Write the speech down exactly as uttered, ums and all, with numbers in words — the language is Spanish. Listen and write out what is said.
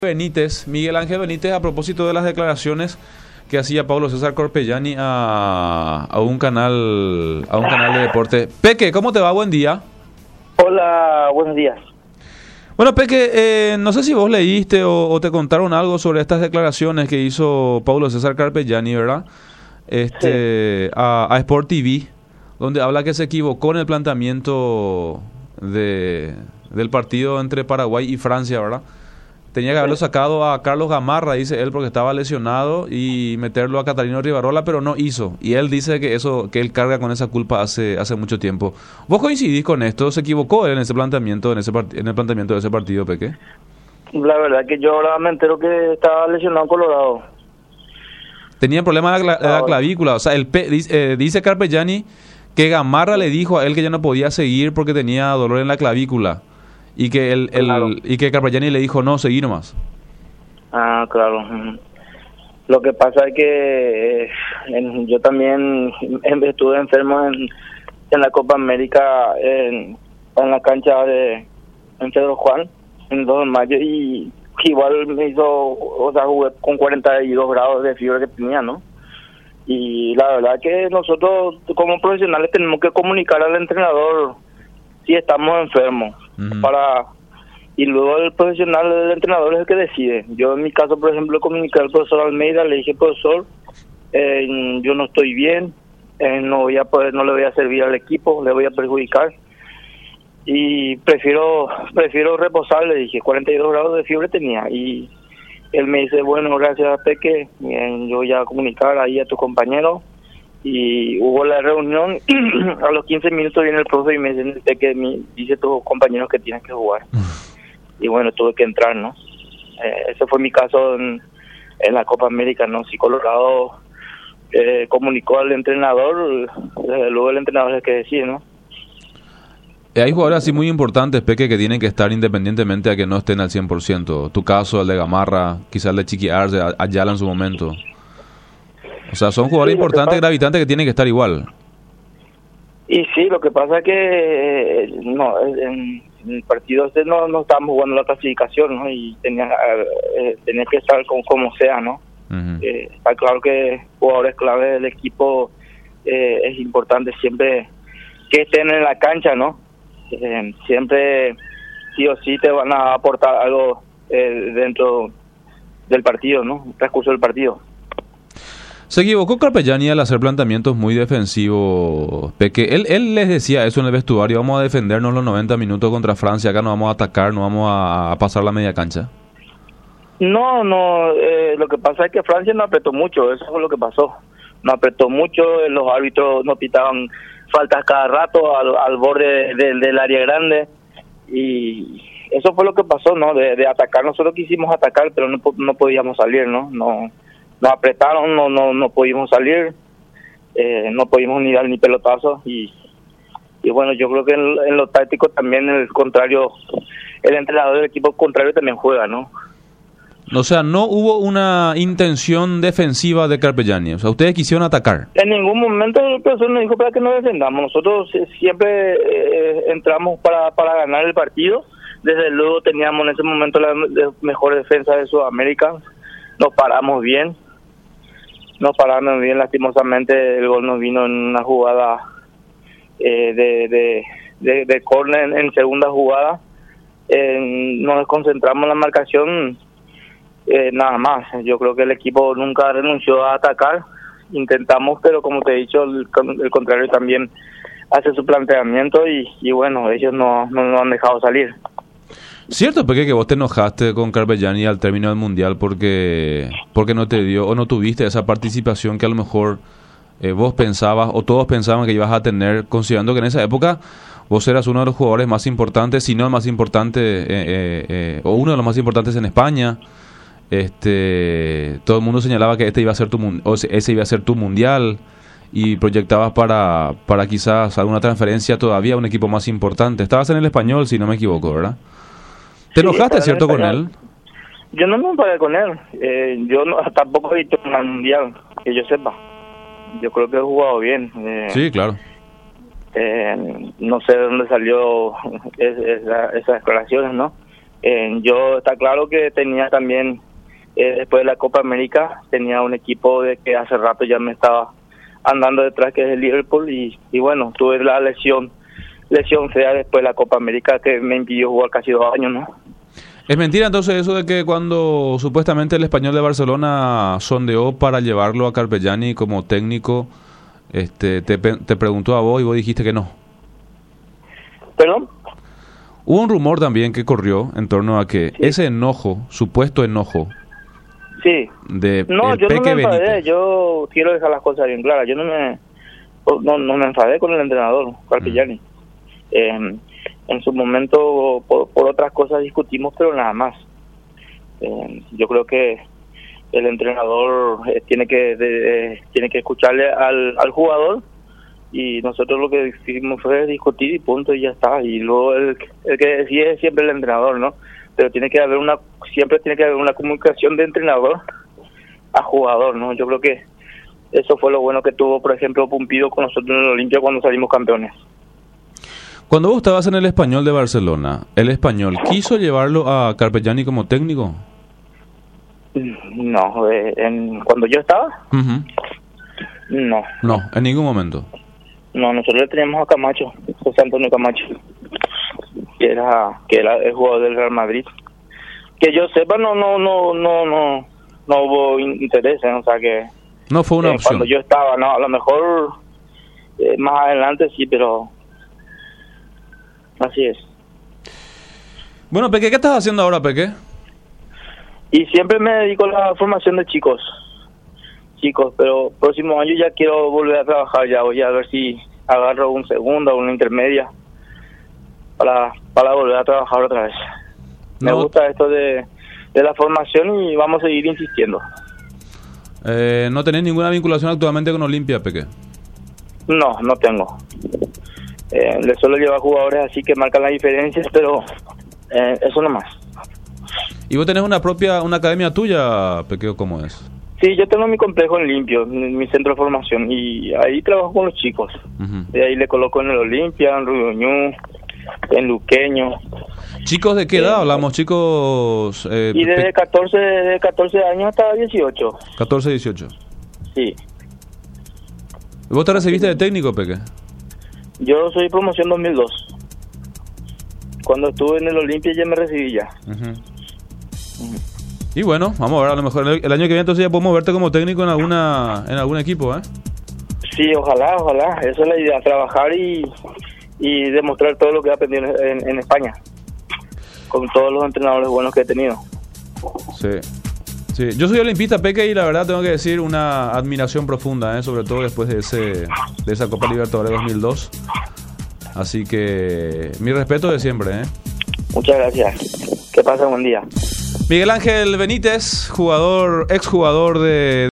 Benítez, Miguel Ángel Benítez, a propósito de las declaraciones que hacía Pablo César Corpellani a, a un canal a un canal de deporte. Peque, ¿cómo te va? Buen día. Hola, buenos días. Bueno, Peque, eh, no sé si vos leíste o, o te contaron algo sobre estas declaraciones que hizo Pablo César Corpellani, ¿verdad? Este, sí. a, a Sport T V, donde habla que se equivocó en el planteamiento de, del partido entre Paraguay y Francia, ¿verdad? Tenía que haberlo sacado a Carlos Gamarra, dice él, porque estaba lesionado, y meterlo a Catalino Rivarola, pero no hizo. Y él dice que eso, que él carga con esa culpa hace hace mucho tiempo. ¿Vos coincidís con esto? ¿Se equivocó él en ese planteamiento, en ese part- en el planteamiento de ese partido, Peque? La verdad que yo ahora me entero que estaba lesionado Colorado. Tenía problemas de la, de la clavícula. O sea, el pe- dice, eh, dice Carpellani que Gamarra le dijo a él que ya no podía seguir porque tenía dolor en la clavícula. Y que el, el Claro. y que Carpellani le dijo, no, seguí nomás. Ah, claro. Lo que pasa es que eh, en, yo también em, estuve enfermo en, en la Copa América, en, en la cancha de en Pedro Juan, en el dos de mayo, y igual me hizo, o sea, jugué con cuarenta y dos grados de fiebre que tenía, ¿no? Y la verdad que nosotros como profesionales tenemos que comunicar al entrenador si estamos enfermos. Uh-huh. Para y luego el profesional, el entrenador es el que decide. Yo en mi caso, por ejemplo, comuniqué al profesor Almeida, le dije, profesor, eh, yo no estoy bien, eh, no voy a poder, no le voy a servir al equipo, le voy a perjudicar y prefiero prefiero reposar, le dije. Cuarenta y dos grados de fiebre tenía, y él me dice, bueno, gracias, Peque, bien, yo voy a comunicar ahí a tu compañero. Y hubo la reunión, a los quince minutos viene el profe y me dice que mi, dice tus compañeros que tienes que jugar. Y bueno, tuve que entrar, ¿no? Eh, ese fue mi caso en, en la Copa América, ¿no? Si Colorado eh, comunicó al entrenador, eh, luego el entrenador es el que decide, ¿no? Hay jugadores así muy importantes, Peque, que tienen que estar independientemente a que no estén al cien por ciento. Tu caso, el de Gamarra, quizás el de Chiqui Arce, Ayala en su momento. O sea, son jugadores sí, importantes, pasa... gravitantes, que tienen que estar igual. Y sí, lo que pasa es que eh, no en, en el partido este no, no estábamos jugando la clasificación, ¿no? Y tenía, eh, tenía que estar con, como sea, ¿no? Uh-huh. Eh, está claro que jugadores clave del equipo eh, es importante siempre que estén en la cancha, ¿no? Eh, siempre sí o sí te van a aportar algo eh, dentro del partido, ¿no? El transcurso del partido. Se equivocó Corpellani al hacer planteamientos muy defensivos, Peque. Él, él les decía eso en el vestuario: vamos a defendernos los noventa minutos contra Francia, acá no vamos a atacar, no vamos a, a pasar la media cancha. No, no, eh, lo que pasa es que Francia no apretó mucho, eso fue lo que pasó. No apretó mucho, los árbitros no pitaban faltas cada rato al, al borde de, de, del área grande, y eso fue lo que pasó, ¿no? De, de atacar, nosotros quisimos atacar, pero no, no podíamos salir, ¿no? No. Nos apretaron, no no no pudimos salir, eh, no pudimos ni dar ni pelotazos, y y bueno, yo creo que en, en lo táctico también el contrario, el entrenador del equipo contrario también juega, ¿no? O sea, no hubo una intención defensiva de Corpellani, o sea, ustedes quisieron atacar. En ningún momento el profesor nos dijo para que nos defendamos, nosotros siempre eh, entramos para, para ganar el partido. Desde luego teníamos en ese momento la mejor defensa de Sudamérica, nos paramos bien. Nos paramos bien, lastimosamente el gol nos vino en una jugada eh, de, de, de, de córner en, en segunda jugada. Eh, nos concentramos en la marcación, eh, nada más. Yo creo que el equipo nunca renunció a atacar, intentamos, pero como te he dicho, el, el contrario también hace su planteamiento, y, y bueno, ellos no, no nos han dejado salir. Cierto, Peque, que vos te enojaste con Corpellani al término del Mundial porque porque no te dio o no tuviste esa participación que a lo mejor eh, vos pensabas o todos pensaban que ibas a tener, considerando que en esa época vos eras uno de los jugadores más importantes, si no el más importante, eh, eh, eh, o uno de los más importantes en España. Este, todo el mundo señalaba que este iba a ser tu o ese iba a ser tu Mundial, y proyectabas para para quizás alguna transferencia todavía a un equipo más importante. Estabas en el Español, si no me equivoco, ¿verdad? ¿Te enojaste, sí, cierto, con él? Yo no me enfadé con él. Eh, yo no, tampoco he visto un mundial, que yo sepa. Yo creo que he jugado bien. Eh, sí, claro. Eh, no sé de dónde salió es, esa, esas declaraciones, ¿no? Eh, yo está claro que tenía también, eh, después de la Copa América, tenía un equipo de que hace rato ya me estaba andando detrás, que es el Liverpool, y, y bueno, tuve la lesión, lesión fea después de la Copa América que me impidió jugar casi dos años, ¿no? ¿Es mentira entonces eso de que cuando supuestamente el Español de Barcelona sondeó para llevarlo a Carpegiani como técnico, este, te, te preguntó a vos y vos dijiste que no? ¿Perdón? Hubo un rumor también que corrió en torno a que sí. ese enojo, supuesto enojo, sí. de no, el yo Peque no me enfadé, Benítez. Yo quiero dejar las cosas bien claras. Yo no me no, no me enfadé con el entrenador, Carpegiani. Mm. Eh, en su momento, por, por otras cosas discutimos, pero nada más. Eh, yo creo que el entrenador eh, tiene que de, eh, tiene que escucharle al, al jugador, y nosotros lo que hicimos fue discutir y punto, y ya está. Y luego el, el que decide es siempre el entrenador, ¿no? Pero tiene que haber una siempre tiene que haber una comunicación de entrenador a jugador, ¿no? Yo creo que eso fue lo bueno que tuvo, por ejemplo, Pumpido con nosotros en el Olimpia cuando salimos campeones. Cuando vos estabas en el Español de Barcelona, ¿el Español quiso llevarlo a Carpegiani como técnico? No, eh, en, cuando yo estaba, uh-huh. no. No, en ningún momento. No, nosotros le teníamos a Camacho, José Antonio Camacho, que era que era el jugador del Real Madrid. Que yo sepa, no no no no no no hubo interés, ¿eh? O sea que no fue una eh, opción. Cuando yo estaba, no, a lo mejor eh, más adelante sí, pero así es. Bueno, Peque, ¿qué estás haciendo ahora, Peque? Y siempre me dedico a la formación de chicos, chicos, pero próximo año ya quiero volver a trabajar, ya voy a ver si agarro un segundo o una intermedia para para volver a trabajar otra vez. Me no. gusta esto de, de la formación y vamos a seguir insistiendo. Eh, ¿No tenés ninguna vinculación actualmente con Olimpia, Peque? No, no tengo. Eh, le suelo llevar jugadores así que marcan la diferencia, pero eh, eso nomás. ¿Y vos tenés una propia, una academia tuya, Peque, o cómo es? Sí, yo tengo mi complejo en Limpio, mi, mi centro de formación, y ahí trabajo con los chicos. Uh-huh. De ahí le coloco en el Olimpia, en Rudoñú, en Luqueño. ¿Chicos de qué edad eh, hablamos? ¿Chicos...? Eh, y desde catorce, de catorce años hasta dieciocho. catorce, dieciocho. Sí. ¿Vos te recibiste de técnico, Peque? Yo soy promoción dos mil dos. Cuando estuve en el Olimpia ya me recibí ya. Uh-huh. Uh-huh. Y bueno, vamos a ver, a lo mejor el, el año que viene entonces ya podemos verte como técnico en alguna en algún equipo, ¿eh? Sí, ojalá, ojalá. Esa es la idea, trabajar y, y demostrar todo lo que he aprendido en, en España, con todos los entrenadores buenos que he tenido. Sí. Sí, yo soy olimpista, Peque, y la verdad tengo que decir una admiración profunda, ¿eh? Sobre todo después de ese de esa Copa Libertadores dos mil dos. Así que mi respeto de siempre, ¿eh? Muchas gracias. Que pasen buen día. Miguel Ángel Benítez, jugador, exjugador de